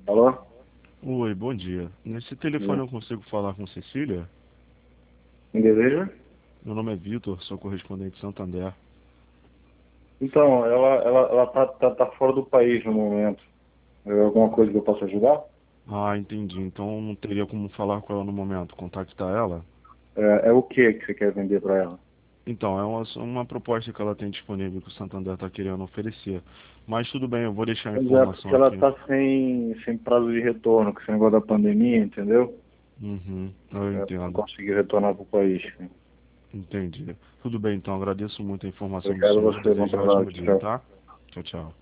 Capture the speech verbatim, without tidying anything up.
Alô? Oi, bom dia. Nesse telefone Sim. eu consigo falar com Cecília? Me deseja? Meu nome é Vitor, sou correspondente de Santander. Então, ela, ela, ela tá, tá, tá fora do país no momento. É alguma coisa que eu possa ajudar? Ah, entendi. Então não teria como falar com ela no momento, contactar ela? É, é o que que você quer vender para ela? Então, é uma, uma proposta que ela tem disponível que o Santander está querendo oferecer. Mas tudo bem, eu vou deixar a Pois é, informação porque ela aqui. tá sem, sem prazo de retorno, com esse negócio da pandemia, entendeu? Uhum, eu Ela não entendo. conseguiu retornar pro país. Entendi. Tudo bem, então agradeço muito a informação do Obrigado a senhor. você, bom Desejo um trabalho. ótimo dia, Tchau. tá? Tchau, tchau.